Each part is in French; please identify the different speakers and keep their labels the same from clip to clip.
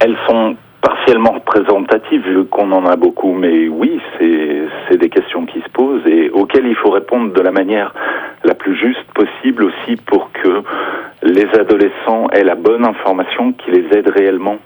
Speaker 1: Elles sont partiellement représentatives vu qu'on en a beaucoup, mais oui, c'est des questions qui se posent et auxquelles il faut répondre de la manière la plus juste possible aussi pour que les adolescents aient la bonne information qui les aide réellement.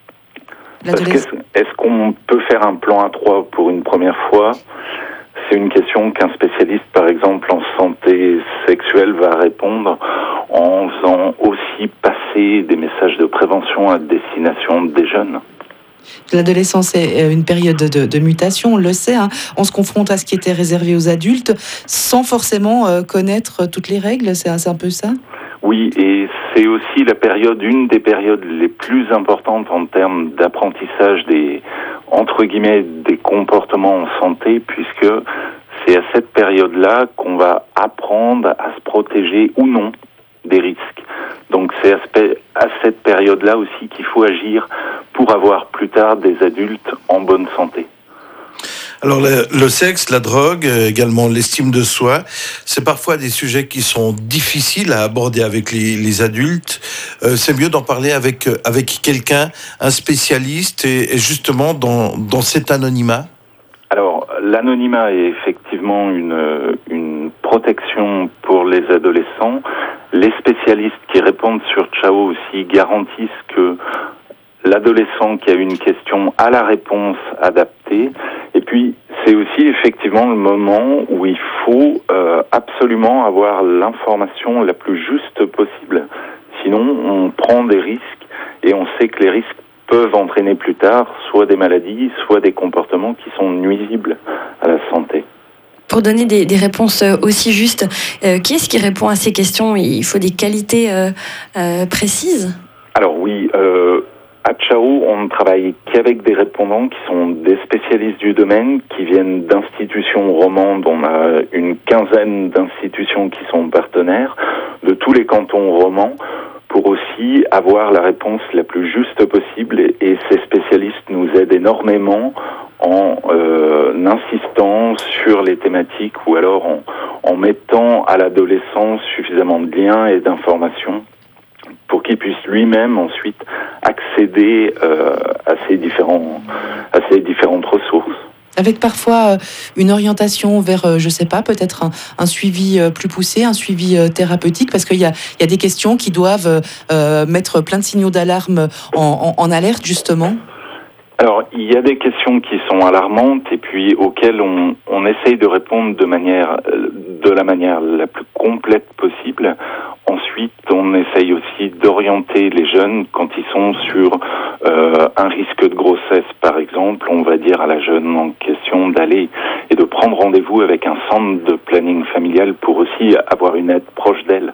Speaker 1: Parce que est-ce qu'on peut faire un plan à 3 pour une première fois ? C'est une question qu'un spécialiste, par exemple, en santé sexuelle va répondre en faisant aussi passer des messages de prévention à destination des jeunes.
Speaker 2: L'adolescence est une période de mutation, on le sait. On se confronte à ce qui était réservé aux adultes sans forcément connaître toutes les règles, c'est un peu ça ?
Speaker 1: Oui, et c'est aussi une des périodes les plus importantes en termes d'apprentissage entre guillemets, des comportements en santé, puisque c'est à cette période-là qu'on va apprendre à se protéger ou non des risques. Donc c'est à cette période-là aussi qu'il faut agir pour avoir plus tard des adultes en bonne santé.
Speaker 3: Alors le sexe, la drogue, également l'estime de soi, c'est parfois des sujets qui sont difficiles à aborder avec les adultes. C'est mieux d'en parler avec quelqu'un, un spécialiste, et justement dans cet anonymat.
Speaker 1: Alors l'anonymat est effectivement une protection pour les adolescents. Les spécialistes qui répondent sur Ciao aussi garantissent que l'adolescent qui a une question a la réponse adaptée. Et puis, c'est aussi effectivement le moment où il faut absolument avoir l'information la plus juste possible. Sinon, on prend des risques et on sait que les risques peuvent entraîner plus tard soit des maladies, soit des comportements qui sont nuisibles à la santé.
Speaker 4: Pour donner des réponses aussi justes, qui est-ce qui répond à ces questions ? Il faut des qualités précises ?
Speaker 1: Alors oui, à Ciao, on ne travaille qu'avec des répondants qui sont des spécialistes du domaine, qui viennent d'institutions romandes. On a une quinzaine d'institutions qui sont partenaires de tous les cantons romans pour aussi avoir la réponse la plus juste possible. Et ces spécialistes nous aident énormément en insistant sur les thématiques ou alors en mettant à l'adolescent suffisamment de liens et d'informations pour qu'il puisse lui-même ensuite accéder à ces différentes ressources.
Speaker 2: Avec parfois une orientation vers, je sais pas, peut-être un suivi plus poussé, un suivi thérapeutique, parce qu'il y a des questions qui doivent mettre plein de signaux d'alarme en alerte, justement.
Speaker 1: Alors, il y a des questions qui sont alarmantes et puis auxquelles on essaye de répondre de la manière la plus complète possible. Ensuite, on essaye aussi d'orienter les jeunes quand ils sont sur un risque de grossesse, par exemple. On va dire à la jeune en question d'aller et de prendre rendez-vous avec un centre de planning familial pour aussi avoir une aide proche d'elle.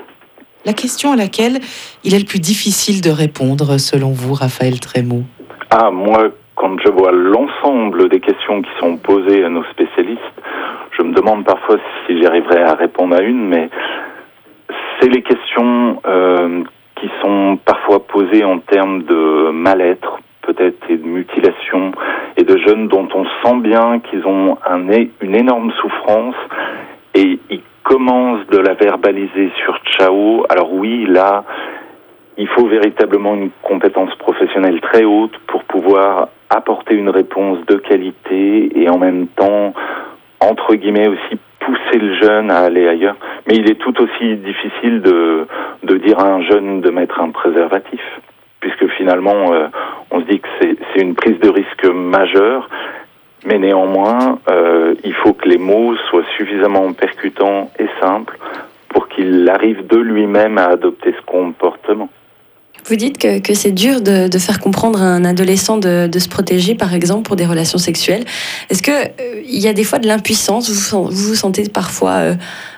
Speaker 2: La question à laquelle il est le plus difficile de répondre, selon vous, Raphaël Trémaux ?
Speaker 1: Moi, quand je vois l'ensemble des questions qui sont posées à nos spécialistes, je me demande parfois si j'y arriverai à répondre à une, mais c'est les questions qui sont parfois posées en termes de mal-être, peut-être, et de mutilation, et de jeunes dont on sent bien qu'ils ont une énorme souffrance, et ils commencent de la verbaliser sur Ciao. Alors oui, là, il faut véritablement une compétence professionnelle très haute pour pouvoir apporter une réponse de qualité et en même temps, entre guillemets, aussi pousser le jeune à aller ailleurs. Mais il est tout aussi difficile de dire à un jeune de mettre un préservatif, puisque finalement, on se dit que c'est une prise de risque majeure, mais néanmoins, il faut que les mots soient suffisamment percutants et simples pour qu'il arrive de lui-même à adopter ce comportement.
Speaker 4: Vous dites que c'est dur de faire comprendre à un adolescent de se protéger, par exemple, pour des relations sexuelles. Est-ce qu'il y a des fois de l'impuissance ? Vous vous sentez parfois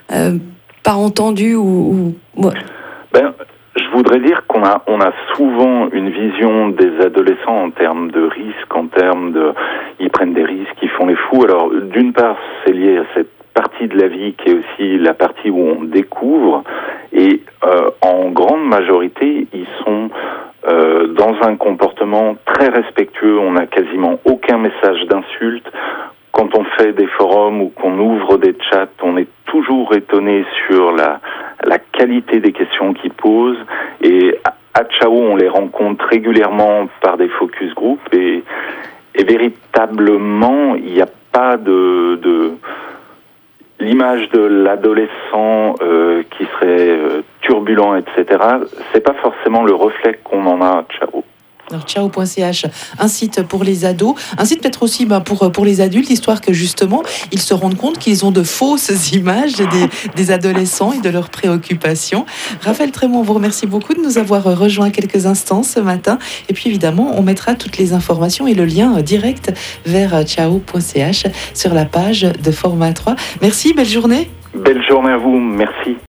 Speaker 4: pas entendu ou...
Speaker 1: Je voudrais dire qu'on a souvent une vision des adolescents en termes de risques, en termes de... Ils prennent des risques, ils font les fous. Alors, d'une part, c'est lié à cette partie de la vie qui est aussi la partie où on découvre, et en grande majorité, ils sont dans un comportement très respectueux. On n'a quasiment aucun message d'insulte. Quand on fait des forums ou qu'on ouvre des chats, on est toujours étonné sur la qualité des questions qu'ils posent, et à Tchao, on les rencontre régulièrement par des focus group et véritablement, il n'y a pas de l'image de l'adolescent qui serait turbulent, etc. C'est pas forcément le reflet qu'on en a à Tchao.
Speaker 2: Alors, Tchao.ch, un site pour les ados, un site peut-être aussi pour les adultes, histoire que justement, ils se rendent compte qu'ils ont de fausses images des adolescents et de leurs préoccupations. Raphaël Trémont, on vous remercie beaucoup de nous avoir rejoints quelques instants ce matin. Et puis évidemment, on mettra toutes les informations et le lien direct vers Tchao.ch sur la page de Format 3. Merci, belle journée.
Speaker 1: Belle journée à vous, merci.